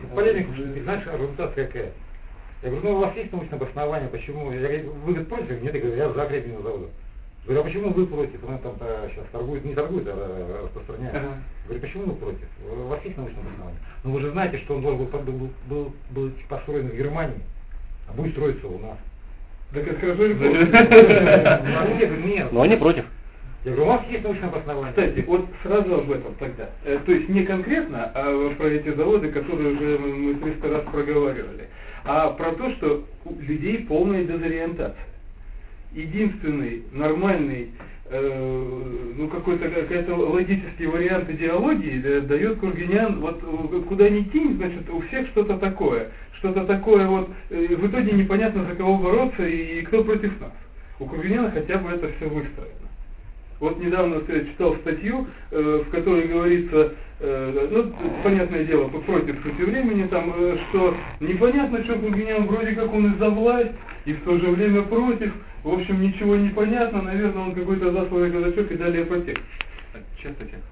полемику, что ты знаешь, аргументация какая? Я говорю, ну у вас есть научное обоснование, почему? Я говорю, вы говорит, против? Нет, я говорю, я за Гребенного завода. Говорю, а почему вы против? Он там сейчас торгует, не торгует, а распространяет. Говорю, почему вы против? У вас есть научное обоснование? Ну вы же знаете, что он должен был построен в Германии, а будет строиться у нас. Так это хорошо или плохо? Нет. Но они против. Я говорю, у вас есть научное обоснование. Кстати, вот сразу об этом тогда. То есть не конкретно про эти заводы, которые уже мы 300 раз проговаривали, а про то, что у людей полная дезориентация. Единственный нормальный, какой-то логический вариант идеологии дает Кургинян, вот куда ни кинь, значит, у всех что-то такое вот, в итоге непонятно за кого бороться и кто против нас. У Кургиняна хотя бы это все выстроено. Вот недавно я читал статью, в которой говорится, понятное дело, против сути времени, там, что непонятно, что Кургинян вроде как он и за власть, и в то же время против, в общем, ничего не понятно, наверное, он какой-то засланный казачок и далее по тексту. Сейчас текст.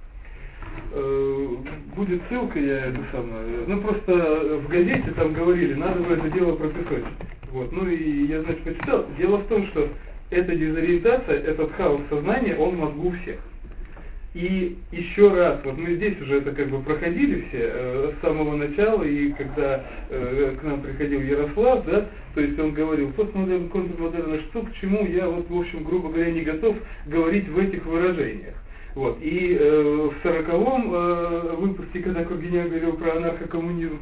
Будет ссылка, я это самое, просто в газете там говорили, надо бы это дело прописать. Вот, и я, значит, почитал. Дело в том, что эта дезориентация, этот хаос сознания, он в мозгу у всех. И еще раз, вот мы здесь уже это как бы проходили все с самого начала, и когда к нам приходил Ярослав, да, то есть он говорил, постмодерн, контрмодерн, что к чему я, вот, в общем, грубо говоря, не готов говорить в этих выражениях. Вот. И в 40-м выпуске, когда Кургинян говорил про анархокоммунизм,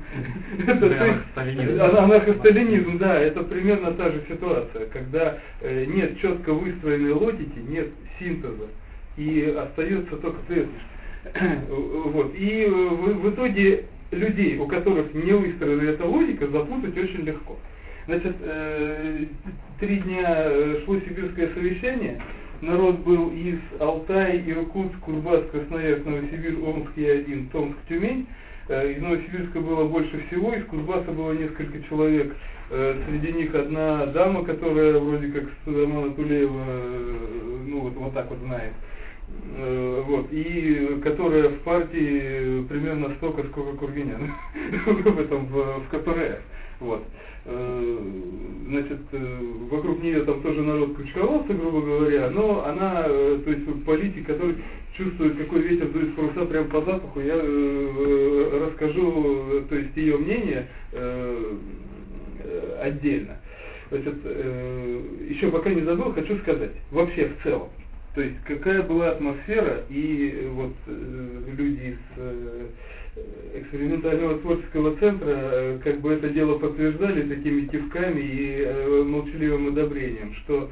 анархосталинизм, да, это примерно та же ситуация, когда нет четко выстроенной логики, нет синтеза, и остается только следующее. Вот. И в итоге людей, у которых не выстроена эта логика, запутать очень легко. Значит, 3 дня шло сибирское совещание. Народ был из Алтай, Иркутск, Кузбасс, Красноярск, Новосибирск, Омск, Я-1, Томск, Тюмень. Из Новосибирска было больше всего, из Кузбасса было несколько человек. Среди них одна дама, которая вроде как Романа Тулеева, вот так вот знает. Вот, и которая в партии примерно столько, сколько Кургинян в КПРФ. Вот. Значит, вокруг нее там тоже народ кучковался, грубо говоря, но она, то есть политик, который чувствует, какой ветер дует с паруса прямо по запаху, я расскажу, то есть ее мнение отдельно. Значит, еще пока не забыл, хочу сказать, вообще в целом, то есть какая была атмосфера, и вот люди из экспериментального творческого центра как бы это дело подтверждали такими кивками и молчаливым одобрением, что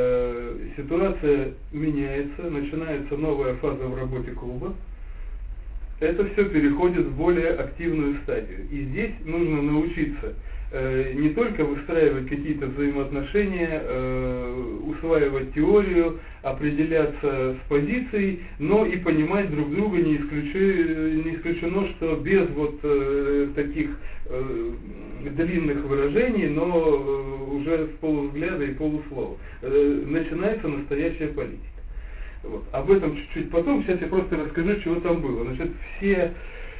ситуация меняется, начинается новая фаза в работе клуба, это все переходит в более активную стадию. И здесь нужно научиться не только выстраивать какие-то взаимоотношения, усваивать теорию, определяться с позицией, но и понимать друг друга. Не исключено, что без вот таких длинных выражений, но уже с полувзгляда и полуслова начинается настоящая политика. Вот. Об этом чуть-чуть потом, сейчас я просто расскажу, чего там было. Значит, все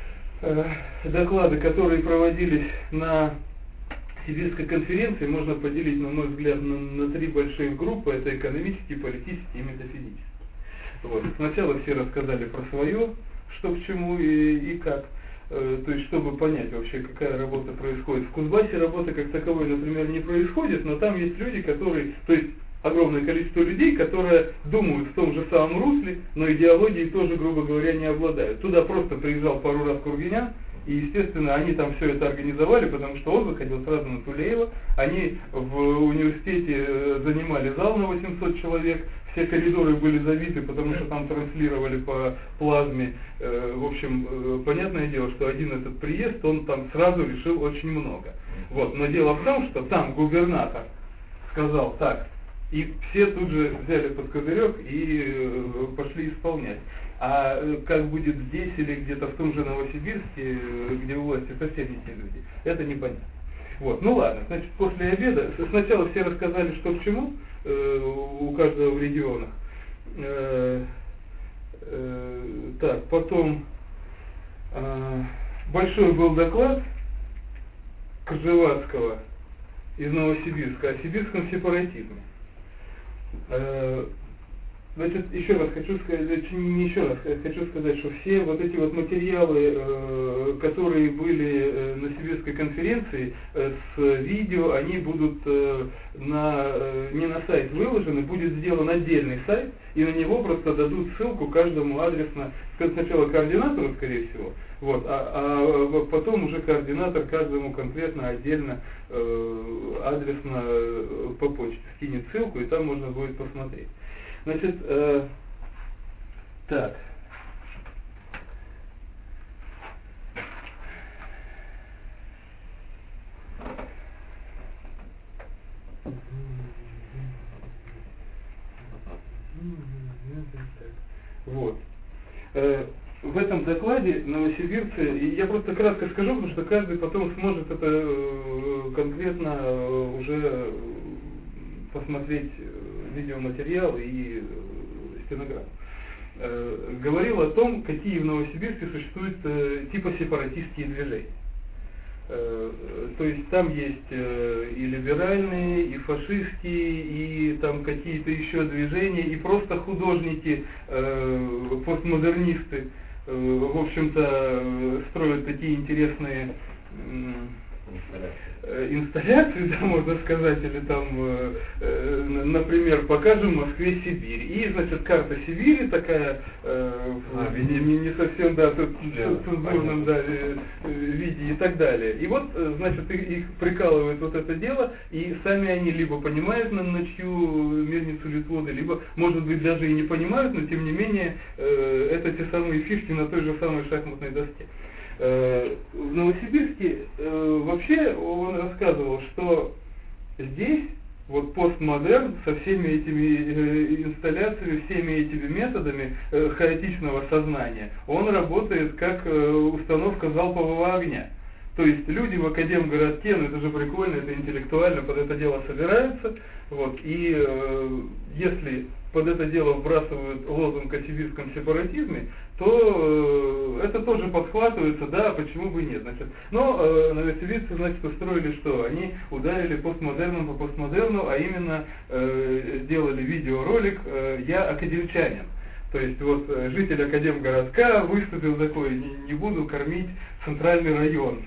доклады, которые проводились на Сибирской конференции, можно поделить, на мой взгляд, на 3 больших группы. Это экономические, политические и метафизические. Вот. Сначала все рассказали про свое, что к чему и как. То есть, чтобы понять вообще, какая работа происходит. В Кузбассе работа как таковой, например, не происходит, но там есть люди, которые, то есть огромное количество людей, которые думают в том же самом русле, но идеологией тоже, грубо говоря, не обладают. Туда просто приезжал пару раз Кургинян, и, естественно, они там все это организовали, потому что он выходил сразу на Тулеева, они в университете занимали зал на 800 человек, все коридоры были забиты, потому что там транслировали по плазме. В общем, понятное дело, что один этот приезд, он там сразу решил очень много. Вот. Но дело в том, что там губернатор сказал так, и все тут же взяли под козырек и пошли исполнять. А как будет здесь или где-то в том же Новосибирске, где у власти совсем не те люди, это непонятно. Вот, ну ладно, значит, после обеда, сначала все рассказали, что к чему, у каждого в регионах. Так, потом большой был доклад Кржевацкого из Новосибирска о сибирском сепаратизме. Значит, еще раз хочу сказать, не еще раз, хочу сказать, что все вот эти вот материалы, которые были на Сибирской конференции с видео, они будут не на сайт выложены, будет сделан отдельный сайт, и на него просто дадут ссылку каждому адресно, сначала координатору, скорее всего, вот, а потом уже координатор каждому конкретно отдельно адресно по почте скинет ссылку, и там можно будет посмотреть. Значит, так. Вот. В этом докладе новосибирцы, и я просто кратко скажу, потому что каждый потом сможет это конкретно уже посмотреть видеоматериал и стенограмму. Говорил о том, какие в Новосибирске существуют типа сепаратистские движения. То есть там есть и либеральные, и фашистские, и там какие-то еще движения, и просто художники, постмодернисты, в общем-то, строят такие интересные инсталляции, да, можно сказать, или там, например, покажем в Москве Сибирь. И, значит, карта Сибири такая, не совсем, да, в цензурном, да, виде и так далее. И вот, значит, их прикалывает вот это дело, и сами они либо понимают, на чью мельницу льют воды, либо, может быть, даже и не понимают, но, тем не менее, это те самые фишки на той же самой шахматной доске. В Новосибирске вообще он рассказывал, что здесь вот постмодерн со всеми этими инсталляциями, всеми этими методами хаотичного сознания, он работает как установка залпового огня. То есть люди в Академгородке, ну это же прикольно, это интеллектуально, под это дело собираются, вот, и если под это дело вбрасывают лозунг о сибирском сепаратизме, то это тоже подхватывается, да, почему бы и нет. Значит, но новосибирцы, значит, устроили что? Они ударили постмодерном по постмодерну, а именно сделали видеоролик «Я академчанин». То есть вот житель Академгородка выступил такой: не буду кормить центральный район.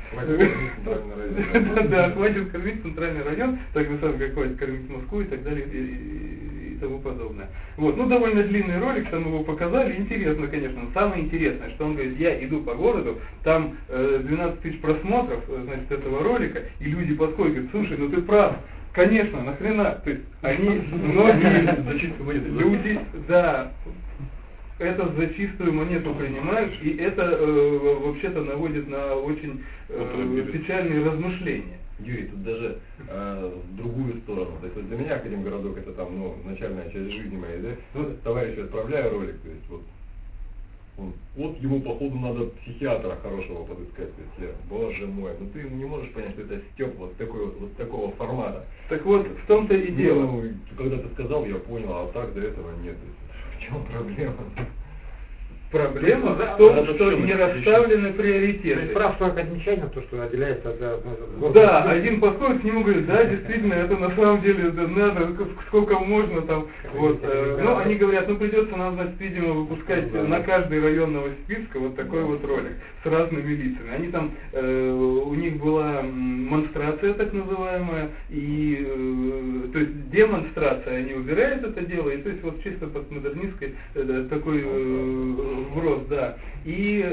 Да, хватит кормить центральный район, так же самое, как хватит кормить Москву и так далее и тому подобное. Вот, ну довольно длинный ролик, там его показали, интересно, конечно. Но самое интересное, что он говорит: я иду по городу, там 12 тысяч просмотров, значит, этого ролика, и люди подходят, говорят: слушай, ну ты прав. Конечно, нахрена? То есть они, многие люди, да, это за чистую монету принимают, и это вообще-то наводит на очень печальные размышления. Юрий, тут даже в другую сторону. То есть вот для меня Академгородок это там, ну, начальная часть жизни моей, да? Ну, товарищу отправляю ролик, то есть вот ему походу надо психиатра хорошего подыскать, то есть я, боже мой, ну ты не можешь понять, что это стёб вот такого формата. Так вот, в том-то и дело. Ну, когда ты сказал, я понял, а так до этого нет. В чем проблема? Проблема в том, что не расставлены приоритеты. Прав только отмечание, то, что отделяется от... Да, один подходит к нему и говорит: да, действительно, это на самом деле надо, сколько можно там. Вот. Ну, они говорят: ну придется нам, значит, видимо, выпускать на каждый район Новосибирска вот такой вот ролик с разными лицами. Они там, у них была монстрация так называемая, и то есть демонстрация, они убирают это дело, и то есть вот чисто постмодернистской такой вброс, да. И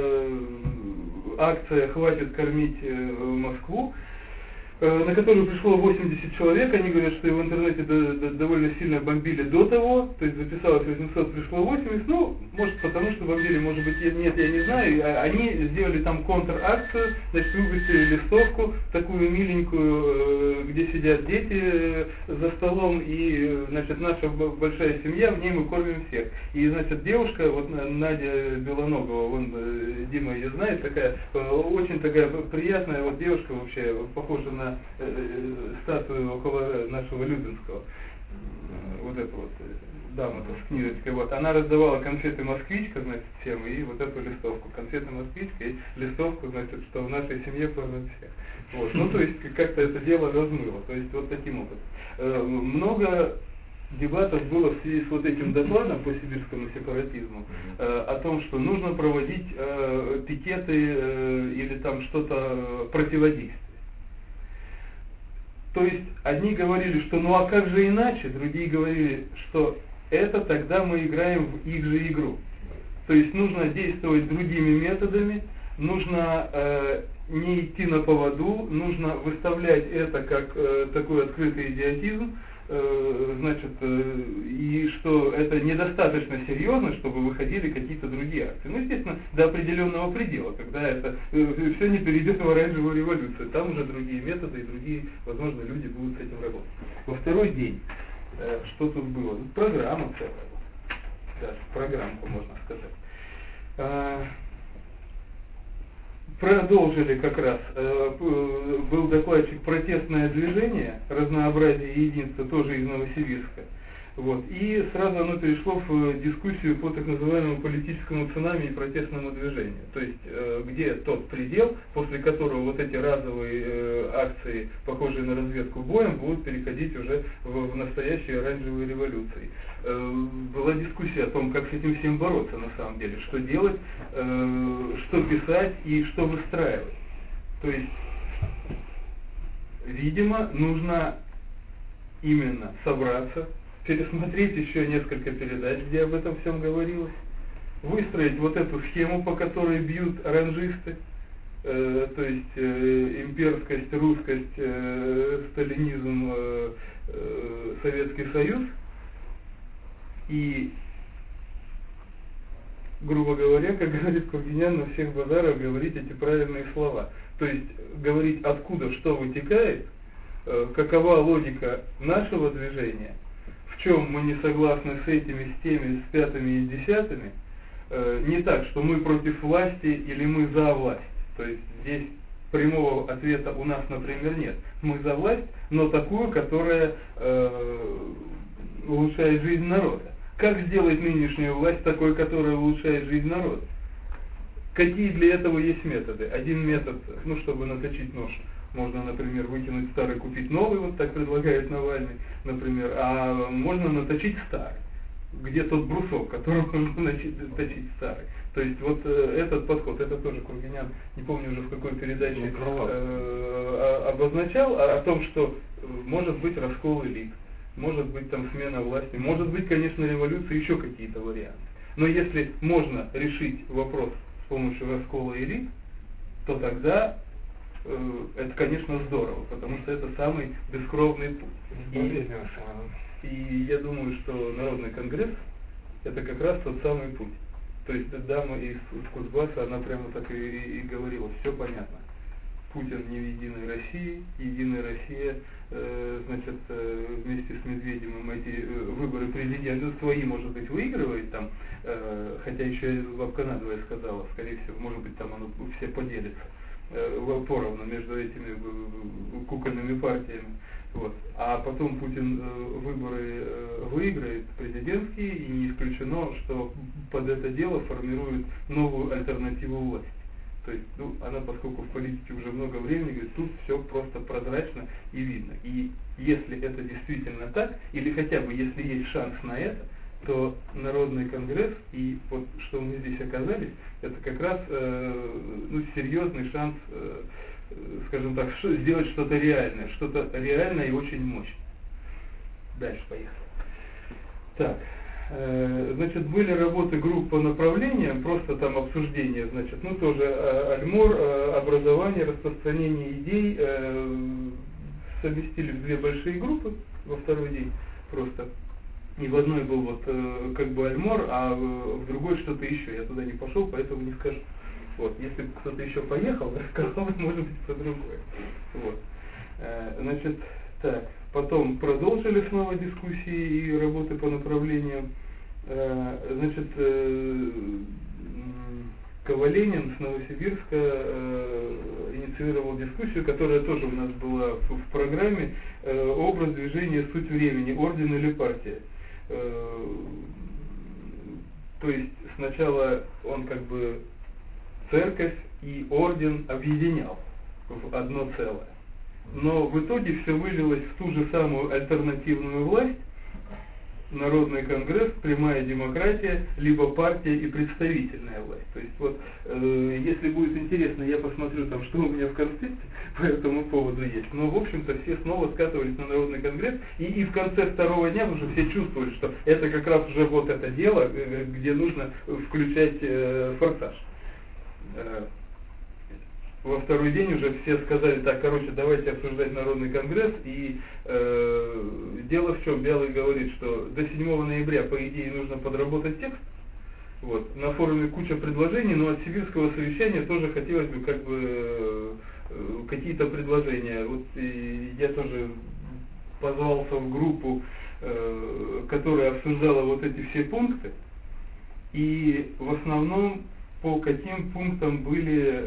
акция «Хватит кормить Москву», на которую пришло 80 человек. Они говорят, что и в интернете довольно сильно бомбили до того, то есть записалось 800, пришло 80, ну, может потому, что бомбили, может быть, нет, я не знаю. Они сделали там контр-акцию, значит, выпустили листовку, такую миленькую, где сидят дети за столом, и, значит, наша большая семья, в ней мы кормим всех. И, значит, девушка, вот Надя Белоногова, вон, Дима ее знает, такая, очень такая приятная вот девушка вообще, похожа на статую около нашего Любинского. Вот это вот дама с книжечкой, вот, она раздавала конфеты «Москвичка», значит, всем, и вот эту листовку, конфеты «Москвичка», и листовку, значит, что в нашей семье кормят всех. Вот, ну, то есть, как-то это дело размыло, то есть, вот таким образом. Много дебатов было в связи с вот этим докладом по сибирскому сепаратизму, о том, что нужно проводить пикеты или там что-то противодействие. То есть одни говорили, что ну а как же иначе, другие говорили, что это тогда мы играем в их же игру. То есть нужно действовать другими методами, нужно не идти на поводу, нужно выставлять это как такой открытый идиотизм, значит, и что это недостаточно серьезно, чтобы выходили какие-то другие акции. Ну, естественно, до определенного предела, когда это все не перейдет в оранжевую революцию. Там уже другие методы и другие, возможно, люди будут с этим работать. Во второй день, что тут было? Программа целая. Да, программку, можно сказать. Продолжили как раз, был докладчик «Протестное движение. Разнообразие и единство», тоже из Новосибирска. Вот. И сразу оно перешло в дискуссию по так называемому политическому цунами и протестному движению. То есть, где тот предел, после которого вот эти разовые акции, похожие на разведку боем, будут переходить уже в настоящие оранжевые революции. Была дискуссия о том, как с этим всем бороться на самом деле, что делать, что писать и что выстраивать. То есть, видимо, нужно именно собраться, пересмотреть еще несколько передач, где об этом всем говорилось, выстроить вот эту схему, по которой бьют оранжисты, то есть имперскость, русскость, сталинизм, Советский Союз, и, грубо говоря, как говорит Кургинян, на всех базарах говорить эти правильные слова. То есть говорить, откуда что вытекает, какова логика нашего движения, в чем мы не согласны с этими, с теми, с пятыми и десятыми, не так, что мы против власти или мы за власть. То есть здесь прямого ответа у нас, например, нет. Мы за власть, но такую, которая улучшает жизнь народа. Как сделать нынешнюю власть такой, которая улучшает жизнь народа? Какие для этого есть методы? Один метод, ну, чтобы наточить нож, можно, например, выкинуть старый, купить новый, вот так предлагает Навальный, например, а можно наточить старый. Где тот брусок, которым можно точить старый. То есть вот этот подход, это тоже Кургинян, не помню уже в какой передаче, обозначал о том, что может быть раскол элит, может быть там смена власти, может быть, конечно, революция, еще какие-то варианты. Но если можно решить вопрос с помощью раскола элит, то тогда это, конечно, здорово, потому что это самый бескровный путь. И я думаю, что Народный конгресс это как раз тот самый путь. То есть дама из Кузбасса, она прямо так и говорила, все понятно. Путин не в Единой России, Единая Россия, значит, вместе с Медведевым эти выборы президента свои, может быть, выигрывает там, хотя еще Бабка надвое сказала, скорее всего, может быть, там оно все поделится поровну между этими кукольными партиями. Вот. А потом Путин выборы выиграет президентские, и не исключено, что под это дело формирует новую альтернативу власти. То есть, ну, она, поскольку в политике уже много времени, говорит, тут все просто прозрачно и видно. И если это действительно так, или хотя бы если есть шанс на это, то Народный конгресс и вот что мы здесь оказались, это как раз ну, серьезный шанс, скажем так, сделать что-то реальное и очень мощное. Дальше поехали. Так, значит, были работы групп по направлениям, просто там обсуждение, значит, ну тоже Альмор, образование, распространение идей, совместили в две большие группы во второй день просто. И в одной был вот как бы Альмор, а в другой что-то еще. Я туда не пошел, поэтому не скажу. Вот, если бы кто-то еще поехал, сказал бы, может быть, по другое. Вот. Значит, так, потом продолжили снова дискуссии и работы по направлениям. Значит, Коваленин с Новосибирска инициировал дискуссию, которая тоже у нас была в программе, образ движения «Суть времени», орден или партия. то есть сначала он как бы церковь и орден объединял в одно целое. Но в итоге все вылилось в ту же самую альтернативную власть, Народный конгресс, прямая демократия, либо партия и представительная власть. То есть вот, если будет интересно, я посмотрю там, что у меня в конспекте по этому поводу есть. Но в общем-то все снова скатывались на Народный конгресс, и в конце второго дня уже все чувствовали, что это как раз уже вот это дело, где нужно включать форсаж. Во второй день уже все сказали, так, короче, давайте обсуждать Народный конгресс, и дело в чем, Белый говорит, что до 7 ноября, по идее, нужно подработать текст, вот, на форуме куча предложений, но от сибирского совещания тоже хотелось бы, как бы, какие-то предложения, вот, и я тоже позвался в группу, которая обсуждала вот эти все пункты, и в основном по каким пунктам были,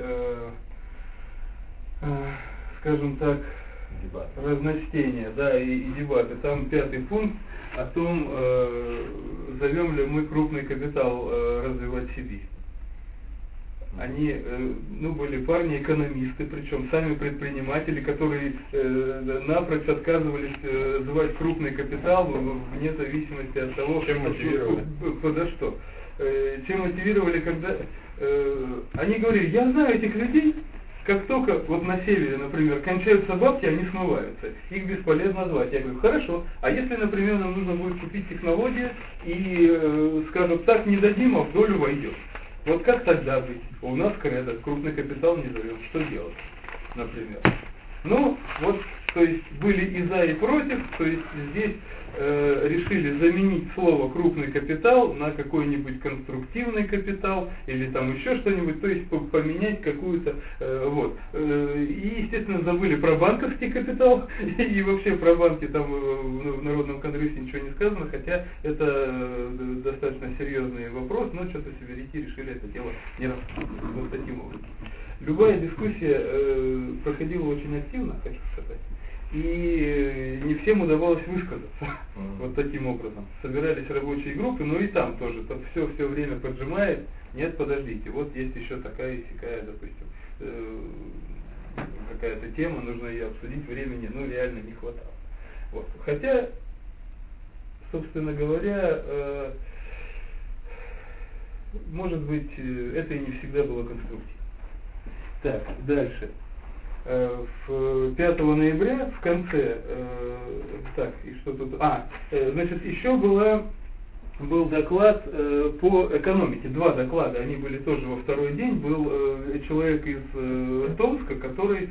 скажем так, разночтения, да, и дебаты. Там 5-й пункт о том, зовем ли мы крупный капитал развивать Сибирь. Они, были парни экономисты, причем сами предприниматели, которые напрочь отказывались звать крупный капитал вне зависимости от того, чем мотивировали. Подо что. Чем мотивировали, когда они говорили, я знаю этих людей, как только вот на севере, например, кончаются бабки, они смываются. Их бесполезно звать. Я говорю, хорошо, а если, например, нам нужно будет купить технологию и, скажем так, не дадим, а в долю войдет. Вот как тогда быть? У нас кредо, крупный капитал не зовем. Что делать, например? Ну, вот, то есть были и за, и против, то есть здесь решили заменить слово крупный капитал на какой-нибудь конструктивный капитал или там еще что-нибудь, то есть поменять какую-то, вот. И, естественно, забыли про банковский капитал и вообще про банки там в Народном конгрессе ничего не сказано, хотя это достаточно серьезный вопрос, но что-то сибиряки решили это дело не рассматривать вот таким образом. Любая дискуссия проходила очень активно, хочу сказать. И не всем удавалось высказаться вот таким образом. Собирались рабочие группы, но и там тоже все время поджимает. Нет, подождите, вот есть еще такая и сякая, допустим, какая-то тема, нужно ее обсудить, времени, реально не хватало. Вот. Хотя, собственно говоря, может быть, это и не всегда было конструктивно. Так, дальше. 5 ноября в конце, так, и что тут, значит, еще был доклад по экономике, 2 доклада, они были тоже во второй день, был человек из Томска, который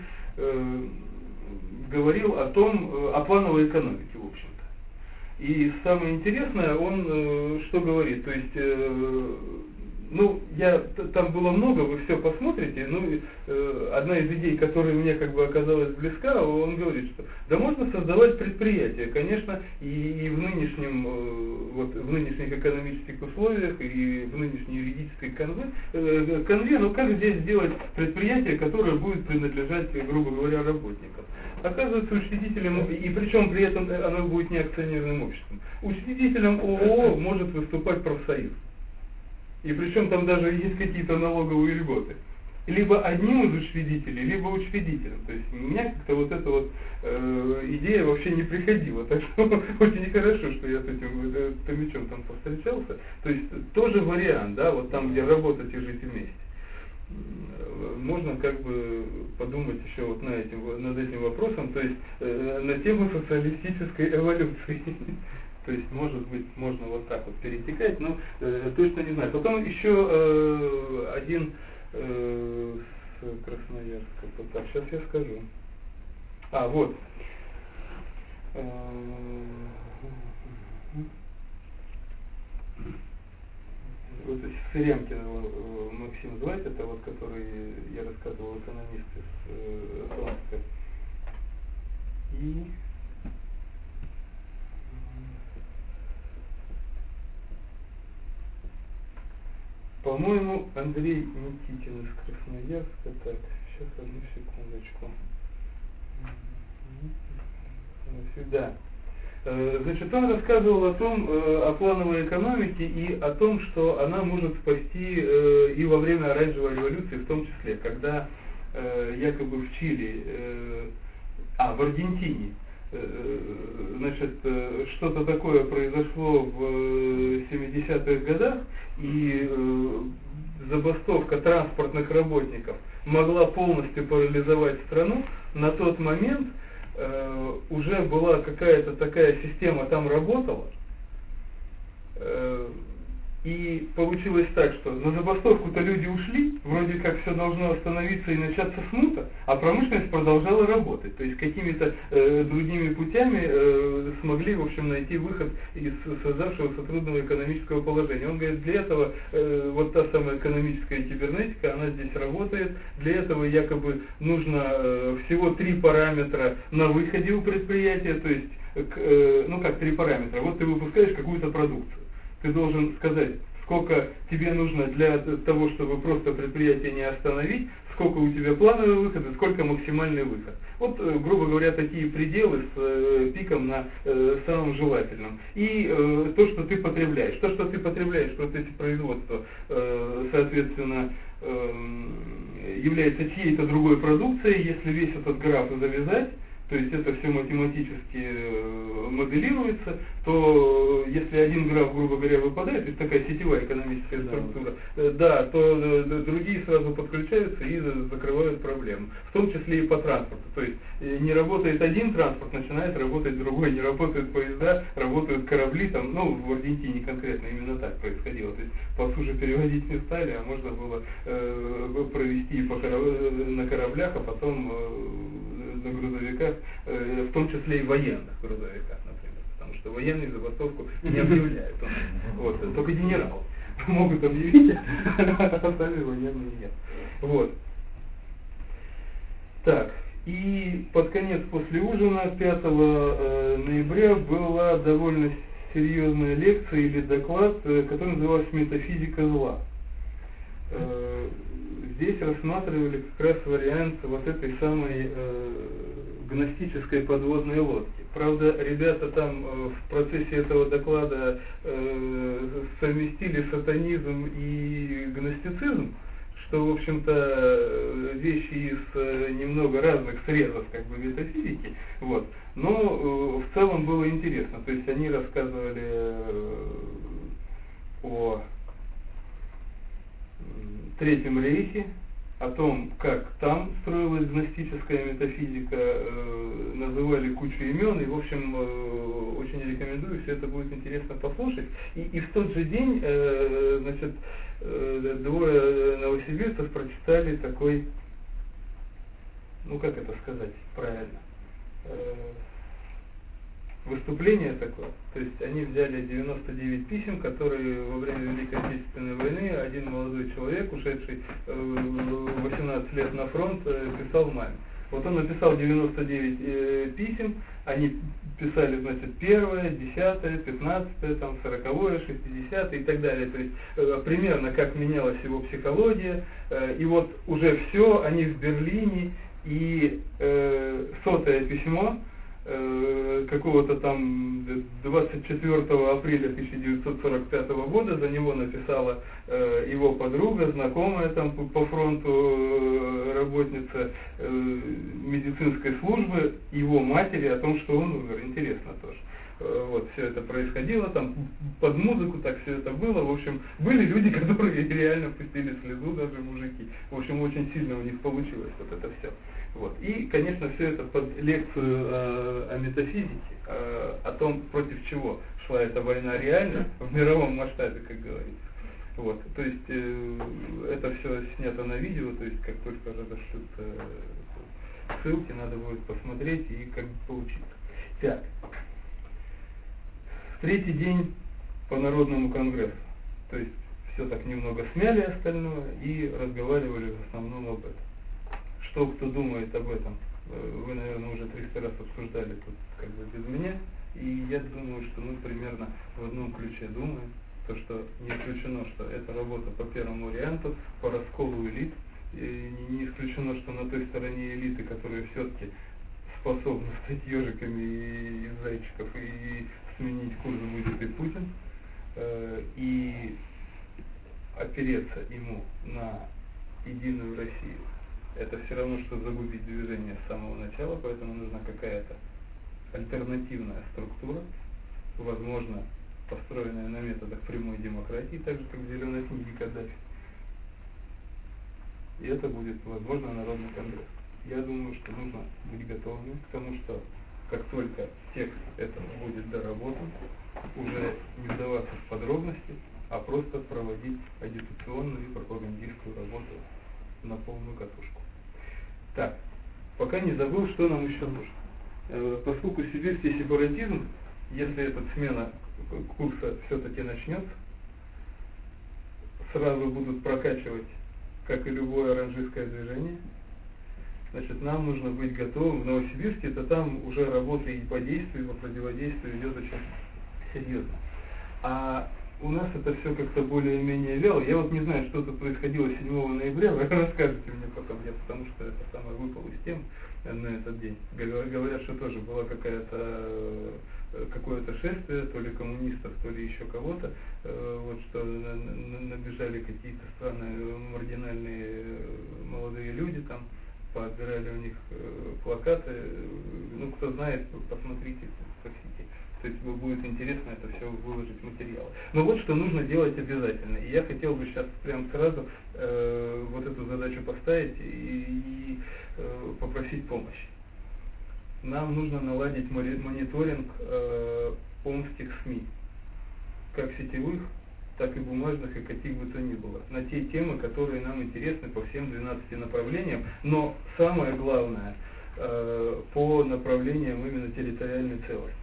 говорил о плановой экономике, в общем-то. И самое интересное, он что говорит, то есть, там было много, вы все посмотрите, одна из идей, которая мне как бы оказалась близка, он говорит, что да можно создавать предприятия, конечно, и в нынешних экономических условиях, и в нынешней юридической конве, но как здесь сделать предприятие, которое будет принадлежать, грубо говоря, работникам? Оказывается, учредителем, и причем при этом оно будет не акционерным обществом, учредителем ООО может выступать профсоюз. И причем там даже есть какие-то налоговые льготы. Либо одним из учредителей, либо учредителем. То есть у меня как-то вот эта вот идея вообще не приходила. Так что очень хорошо, что я с этим Томичом там повстречался. То есть тоже вариант, да, вот там, где работать и жить вместе. Можно как бы подумать еще вот над этим вопросом, то есть на тему социалистической эволюции. То есть, может быть, можно вот так вот перетекать, но точно не знаю. Потом еще один с Красноярска. Так, сейчас я скажу. Вот. Вот Серемкина Максим звать, это вот который, я рассказывал, экономист из Томска. И по-моему, Андрей Никитин из Красноярска. Так, сейчас одну секундочку. Да. Значит, он рассказывал о том, о плановой экономике и о том, что она может спасти и во время оранжевой революции в том числе, когда якобы в Чили, в Аргентине, значит, что-то такое произошло в 70-х годах, и забастовка транспортных работников могла полностью парализовать страну. На тот момент уже была какая-то такая система, там работала, и получилось так, что на забастовку-то люди ушли, вроде как все должно остановиться и начаться смута, а промышленность продолжала работать. То есть какими-то другими путями смогли, в общем, найти выход из создавшегося трудного экономического положения. Он говорит, для этого вот та самая экономическая кибернетика, она здесь работает, для этого якобы нужно всего 3 параметра на выходе у предприятия, то есть, ну как 3 параметра, вот ты выпускаешь какую-то продукцию. Ты должен сказать, сколько тебе нужно для того, чтобы просто предприятие не остановить, сколько у тебя плановый выход и сколько максимальный выход. Вот, грубо говоря, такие пределы с пиком на самом желательном. И то, что ты потребляешь. То, что ты потребляешь в процессе производства, соответственно, является чьей-то другой продукцией, если весь этот граф завязать, то есть это все математически моделируется, то если один граф, грубо говоря, выпадает, то есть такая сетевая экономическая структура, да, то другие сразу подключаются и закрывают проблему. В том числе и по транспорту. То есть не работает один транспорт, начинает работать другой, не работают поезда, работают корабли, там, ну, в Аргентине конкретно именно так происходило. То есть по суше переводить не стали, а можно было провести на кораблях, а потом на грузовиках, в том числе и военных грузовиках, например, потому что военные забастовку не объявляют. Вот, только генералы могут объявить, а сами военные нет. Вот. Так, и под конец после ужина 5 ноября была довольно серьезная лекция или доклад, который назывался «Метафизика зла». Здесь рассматривали как раз вариант вот этой самой гностической подводной лодки. Правда, ребята там в процессе этого доклада совместили сатанизм и гностицизм, что, в общем-то, вещи из немного разных срезов как бы метафизики, вот. Но в целом было интересно. То есть они рассказывали о Третьем рейхе, о том, как там строилась гностическая метафизика, называли кучу имен, и, в общем, очень рекомендую, все это будет интересно послушать. И в тот же день, значит, 2 новосибирцев прочитали такой, ну как это сказать правильно, выступление такое. То есть они взяли 99 писем, которые во время Великой Отечественной войны один молодой человек, ушедший 18 лет на фронт, писал маме. Вот он написал 99 писем, они писали, значит, 1, 10, 15, там, 40, 60 и так далее. То есть примерно как менялась его психология. И вот уже все, они в Берлине, и 100-е письмо какого-то там 24 апреля 1945 года за него написала его подруга, знакомая там по фронту, работница медицинской службы, его матери о том, что он умер. Интересно тоже. Вот, все это происходило, там под музыку так все это было. В общем, были люди, которые реально пустили слезу, даже мужики. В общем, очень сильно у них получилось вот это все. Вот. И, конечно, все это под лекцию о метафизике, о том, против чего шла эта война реально, в мировом масштабе, как говорится. Вот. То есть это все снято на видео, то есть как только разошлют ссылки, надо будет посмотреть и как бы поучиться. Так. 3-й день по Народному конгрессу. То есть все так немного смяли остальное и разговаривали в основном об этом. Что кто думает об этом, вы, наверное, уже 300 раз обсуждали тут как бы без меня. И я думаю, что мы примерно в одном ключе думаем. То, что не исключено, что это работа по первому варианту, по расколу элит. И не исключено, что на той стороне элиты, которые все-таки способна стать ежиками и из зайчиков, и сменить курс будет и Путин, и опереться ему на единую Россию, это все равно, что загубить движение с самого начала, поэтому нужна какая-то альтернативная структура, возможно, построенная на методах прямой демократии, так же, как в зеленой книге Каддафи. И это будет, возможно, Народный конгресс. Я думаю, что нужно быть готовыми к тому, что как только текст этого будет доработан, уже не вдаваться в подробности, а просто проводить агитационную и пропагандистскую работу на полную катушку. Так, пока не забыл, что нам еще нужно. Поскольку сибирский сепаратизм, если эта смена курса все-таки начнется, сразу будут прокачивать, как и любое оранжистское движение, значит, нам нужно быть готовым. В Новосибирске, это там уже работа и по действию, и по противодействию идет очень серьезно. А у нас это все как-то более-менее вяло. Я вот не знаю, что тут происходило 7 ноября, вы расскажете мне потом, потому что это самое выпало из тем на этот день. Говорят, что тоже было какое-то шествие, то ли коммунистов, то ли еще кого-то, вот что набежали какие-то странные маргинальные молодые люди там, поотбирали у них плакаты, ну кто знает, посмотрите, спросите. То есть будет интересно это все выложить материалы. Но вот что нужно делать обязательно. И я хотел бы сейчас прям сразу вот эту задачу поставить и попросить помощи. Нам нужно наладить мониторинг омских СМИ, как сетевых, так и бумажных, и каких бы то ни было, на те темы, которые нам интересны по всем 12 направлениям, но самое главное, по направлениям именно территориальной целостности.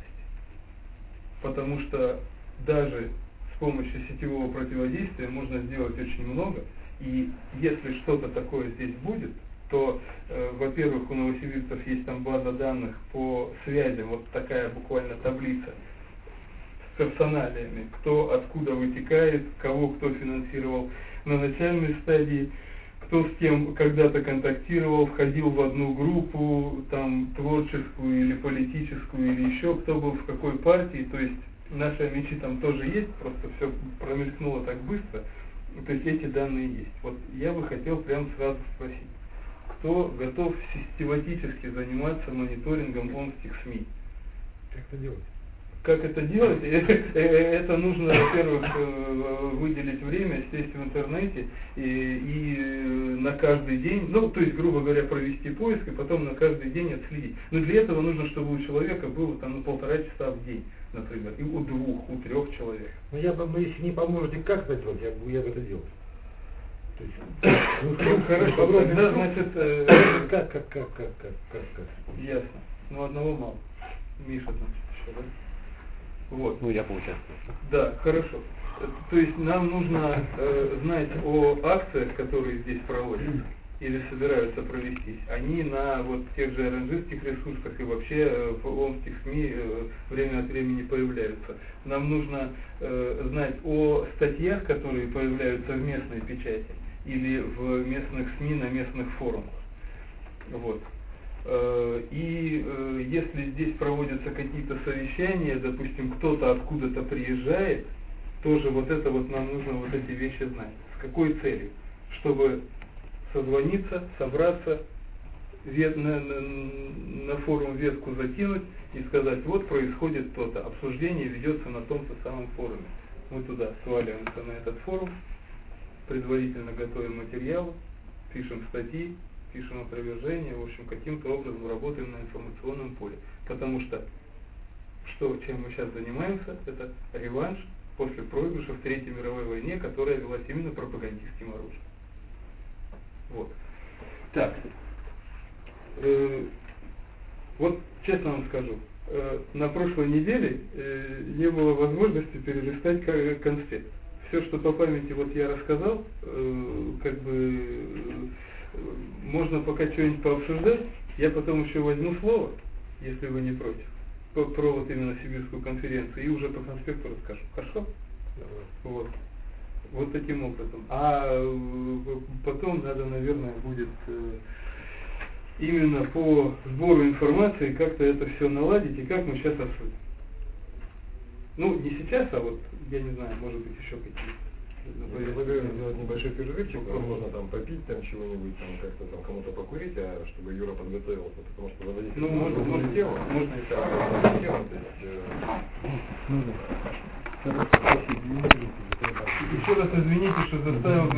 Потому что даже с помощью сетевого противодействия можно сделать очень много, и если что-то такое здесь будет, то, во-первых, у новосибирцев есть там база данных по связям, вот такая буквально таблица с персоналиями, кто откуда вытекает, кого кто финансировал на начальной стадии, кто с кем когда-то контактировал, входил в одну группу, там, творческую или политическую, или еще кто был в какой партии, то есть наши мечи там тоже есть, просто все промелькнуло так быстро, то есть эти данные есть. Вот я бы хотел прямо сразу спросить, кто готов систематически заниматься мониторингом омских СМИ? Как это делать? Как это делать? Это нужно, во-первых, выделить время, сесть в интернете и на каждый день, ну, то есть, грубо говоря, провести поиск и потом на каждый день отследить. Но для этого нужно, чтобы у человека было там 1,5 часа в день, например, и у 2, у 3 человек. Ну, если не поможете, как это делать, я бы это делал. То есть, ну, хорошо, тогда, значит, как? Ясно. Ну, одного мало. Миша, значит, еще, да? Вот. Ну, я поучаствую. Да, хорошо. То есть нам нужно знать о акциях, которые здесь проводятся или собираются провестись. Они на вот тех же оранжистских ресурсах и вообще в омских СМИ время от времени появляются. Нам нужно знать о статьях, которые появляются в местной печати или в местных СМИ на местных форумах. Вот. И если здесь проводятся какие-то совещания, допустим, кто-то откуда-то приезжает, тоже вот это вот нам нужно вот эти вещи знать. С какой целью? Чтобы созвониться, собраться, на форум ветку закинуть и сказать, вот происходит то-то, обсуждение ведется на том-то самом форуме. Мы туда сваливаемся на этот форум, предварительно готовим материалы, пишем статьи, пишем опровержение, в общем, каким-то образом работаем на информационном поле. Потому что, чем мы сейчас занимаемся, это реванш после проигрыша в Третьей мировой войне, которая велась именно пропагандистским оружием. Вот. Так. Вот честно вам скажу, на прошлой неделе не было возможности перелистать конспект. Все, что по памяти вот я рассказал, как бы можно пока что-нибудь пообсуждать, я потом еще возьму слово, если вы не против, про вот именно Сибирскую конференцию, и уже по конспекту расскажу. Хорошо? Вот. Вот таким образом. А потом надо, наверное, будет именно по сбору информации как-то это все наладить и как мы сейчас осудим. Ну, не сейчас, а вот, я не знаю, может быть еще какие-то. Я предлагаю сделать небольшой перерывчик, возможно там попить там чего-нибудь, там как-то там кому-то покурить, а чтобы Юра подготовился, потому что заводить Ну, можно тему, можно. тему, то есть, Еще раз извините, что заставил